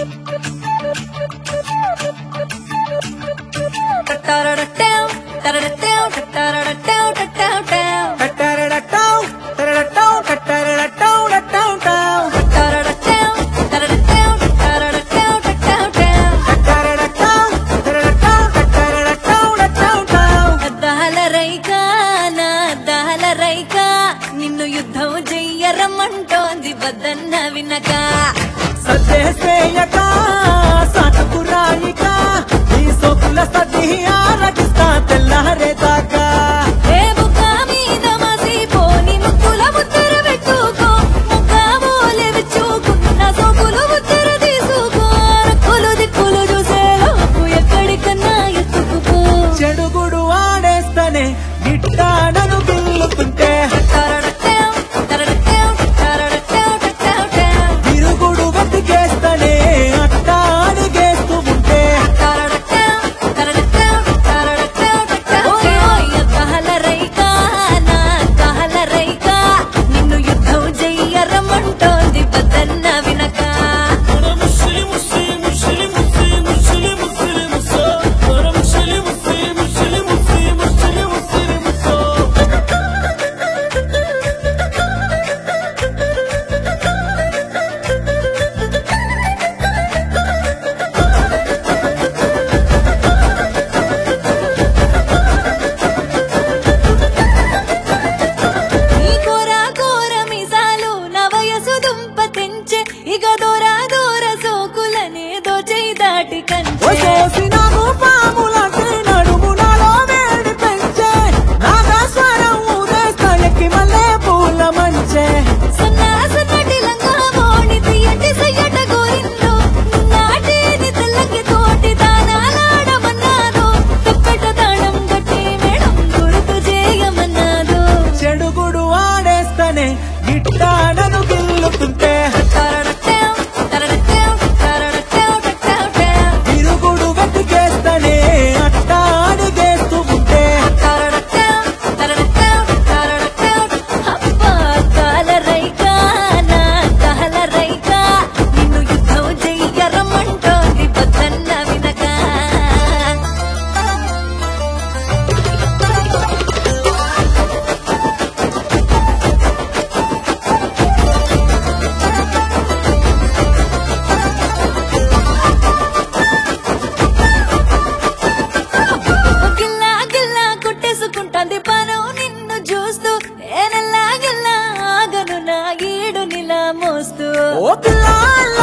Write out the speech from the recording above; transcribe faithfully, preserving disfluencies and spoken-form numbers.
నిన్ను యుద్ధం చెయ్యరమ్మంటోంది వద్దన్న వినక సదేశేయక సాటుకు రాయిక ఈ సోకుల సది ఆరటిస్తా తెల్లారేదాకా ఏ బుక్క మీద మసిపోని ముక్కుల ముద్దర పెట్టుకో ముక్క మూలె విచ్చుకున్న సోకులు ముద్దర తీసుకో కొలు దిక్కులు చూసేలోపు ఎక్కడికన్నా ఎత్తుకుపో చెడుగుడు ఆడేస్తనే గిట్టానను గిల్లుతుంటే తిరుగుడు వెతికేస్తనే అట్టా అడిగేస్తూ ఉంటే నిన్ను యుద్ధం చెయ్యరమ్మంటోంది వద్దన్న వినక ఇక దూర దూర సోకులనే దోచై దాటి కంచే పాములంటే నడుము నాలో వేడి పెంచే నాగస్వరం ఊరేస్తా ఎక్కి మల్లె పూల మంచే సన్నా సన్నటి లంగా మోని తీయటి సయ్యట గోరిందో నాటిని తెల్లకి తోటి దానాలాడమన్నాదో తప్పెట తాళం గట్టి మేడం గుర్తు చేయమన్నాదో చెడుగుడు ఆడేస్తనే గిట్టానను గిల్లుతుంటే తిరుగుడు వెతికేస్తనే అట్టా అడిగేస్తూ ఉంటే అబ్బా కాలరైకా నా కాలరైకా నిన్ను యుద్ధం చెయ్యరమ్మంటోంది వద్దన్న వినక గిల్లా గిల్లా కొట్టేసుకుంటాంది పానం నిన్ను చూస్తూ నేనెల్లా గిల్లా ఆగను నా ఈడు నిలా మోస్తూ ఓ పిల్ల